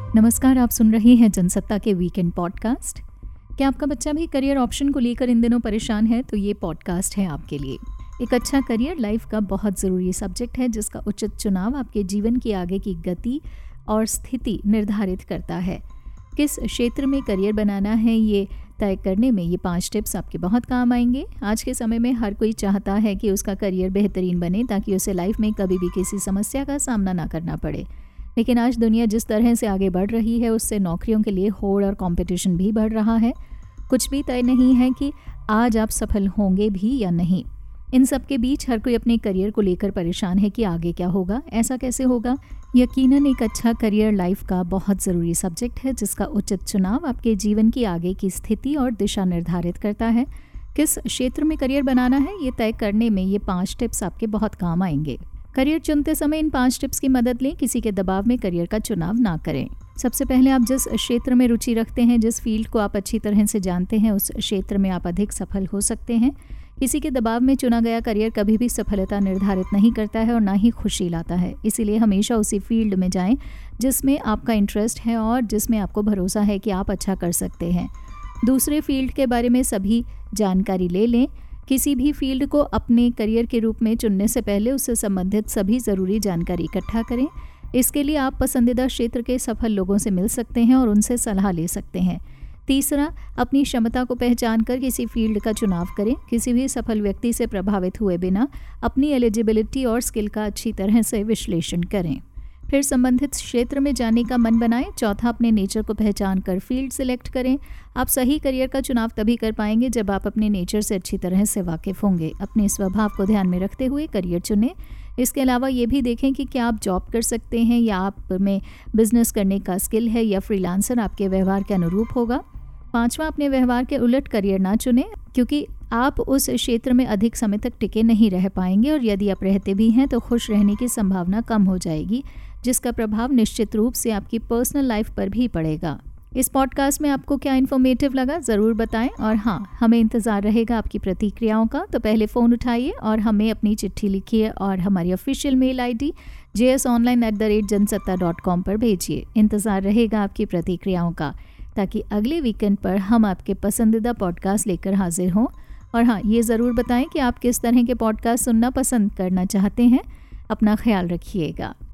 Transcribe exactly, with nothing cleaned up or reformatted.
नमस्कार, आप सुन रहे हैं जनसत्ता के वीकेंड पॉडकास्ट। क्या आपका बच्चा भी करियर ऑप्शन को लेकर इन दिनों परेशान है? तो ये पॉडकास्ट है आपके लिए। एक अच्छा करियर लाइफ का बहुत ज़रूरी सब्जेक्ट है जिसका उचित चुनाव आपके जीवन की आगे की गति और स्थिति निर्धारित करता है। किस क्षेत्र में करियर बनाना है ये तय करने में ये पांच टिप्स आपके बहुत काम आएंगे। आज के समय में हर कोई चाहता है कि उसका करियर बेहतरीन बने ताकि उसे लाइफ में कभी भी किसी समस्या का सामना ना करना पड़े। लेकिन आज दुनिया जिस तरह से आगे बढ़ रही है उससे नौकरियों के लिए होड़ और कंपटीशन भी बढ़ रहा है। कुछ भी तय नहीं है कि आज आप सफल होंगे भी या नहीं। इन सब के बीच हर कोई अपने करियर को लेकर परेशान है कि आगे क्या होगा, ऐसा कैसे होगा। यकीनन एक अच्छा करियर लाइफ का बहुत ज़रूरी सब्जेक्ट है जिसका उचित चुनाव आपके जीवन की आगे की स्थिति और दिशा निर्धारित करता है। किस क्षेत्र में करियर बनाना है ये तय करने में ये पाँच टिप्स आपके बहुत काम आएंगे। करियर चुनते समय इन पांच टिप्स की मदद लें। किसी के दबाव में करियर का चुनाव ना करें। सबसे पहले आप जिस क्षेत्र में रुचि रखते हैं, जिस फील्ड को आप अच्छी तरह से जानते हैं, उस क्षेत्र में आप अधिक सफल हो सकते हैं। किसी के दबाव में चुना गया करियर कभी भी सफलता निर्धारित नहीं करता है और ना ही खुशी लाता है। इसीलिए हमेशा उसी फील्ड में जाएं जिसमें आपका इंटरेस्ट है और जिसमें आपको भरोसा है कि आप अच्छा कर सकते हैं। दूसरे फील्ड के बारे में सभी जानकारी ले लें। किसी भी फील्ड को अपने करियर के रूप में चुनने से पहले उससे संबंधित सभी ज़रूरी जानकारी इकट्ठा करें। इसके लिए आप पसंदीदा क्षेत्र के सफल लोगों से मिल सकते हैं और उनसे सलाह ले सकते हैं। तीसरा, अपनी क्षमता को पहचान कर किसी फील्ड का चुनाव करें। किसी भी सफल व्यक्ति से प्रभावित हुए बिना अपनी एलिजिबिलिटी और स्किल का अच्छी तरह से विश्लेषण करें। फिर संबंधित क्षेत्र में जाने का मन बनाएं। चौथा, अपने नेचर को पहचान कर फील्ड सिलेक्ट करें। आप सही करियर का चुनाव तभी कर पाएंगे जब आप अपने नेचर से अच्छी तरह से वाकिफ़ होंगे। अपने स्वभाव को ध्यान में रखते हुए करियर चुनें। इसके अलावा ये भी देखें कि क्या आप जॉब कर सकते हैं या आप में बिजनेस करने का स्किल है या फ्रीलांसर आपके व्यवहार के अनुरूप होगा। पांचवा, अपने व्यवहार के उलट करियर ना चुनें क्योंकि आप उस क्षेत्र में अधिक समय तक टिके नहीं रह पाएंगे और यदि आप रहते भी हैं तो खुश रहने की संभावना कम हो जाएगी, जिसका प्रभाव निश्चित रूप से आपकी पर्सनल लाइफ पर भी पड़ेगा। इस पॉडकास्ट में आपको क्या इन्फॉर्मेटिव लगा ज़रूर बताएं और हाँ, हमें इंतज़ार रहेगा आपकी प्रतिक्रियाओं का। तो पहले फ़ोन उठाइए और हमें अपनी चिट्ठी लिखिए और हमारी official mail ID J S online at the rate Jansatta dot com पर भेजिए। इंतज़ार रहेगा आपकी प्रतिक्रियाओं का ताकि अगले वीकेंड पर हम आपके पसंदीदा पॉडकास्ट लेकर हाजिर हों। और हाँ, ये ज़रूर बताएं कि आप किस तरह के पॉडकास्ट सुनना पसंद करना चाहते हैं। अपना ख्याल रखिएगा।